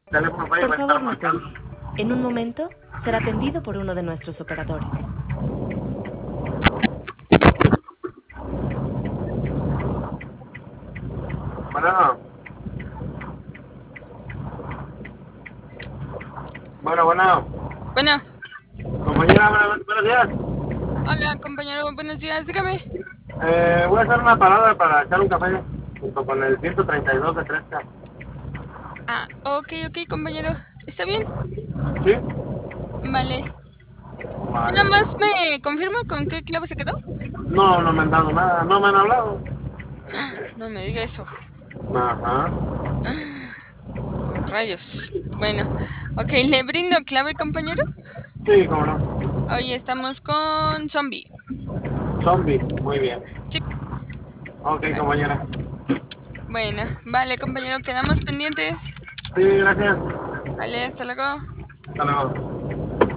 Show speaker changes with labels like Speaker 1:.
Speaker 1: Teléfono falla
Speaker 2: Por
Speaker 1: va a estar
Speaker 2: favor, no
Speaker 1: marcando.
Speaker 2: cuelgue. En un momento será atendido por uno de nuestros operadores.
Speaker 1: Bueno, bueno.
Speaker 3: Bueno,
Speaker 1: Compañera, buenos días.
Speaker 3: hola compañero, buenos días, dígame.
Speaker 1: Voy a hacer una parada para echar un café junto con el 132 de Fresca.
Speaker 3: Ah, ok, compañero, ¿está bien?
Speaker 1: ¿Sí?
Speaker 3: Vale.
Speaker 1: Vale.
Speaker 3: Nada más me confirma con qué clave se quedó.
Speaker 1: No me han dado nada, no me han hablado.
Speaker 3: No me diga eso.
Speaker 1: Ajá.
Speaker 3: Rayos. Bueno, ok, le brindo clave, compañero.
Speaker 1: Sí, cómo no.
Speaker 3: Hoy estamos con Zombie.
Speaker 1: Zombie, muy bien.
Speaker 3: Sí.
Speaker 1: Ok, compañera.
Speaker 3: Bueno, vale, compañero, quedamos pendientes.
Speaker 1: Sí, gracias.
Speaker 3: Vale, hasta luego.
Speaker 1: Hasta luego.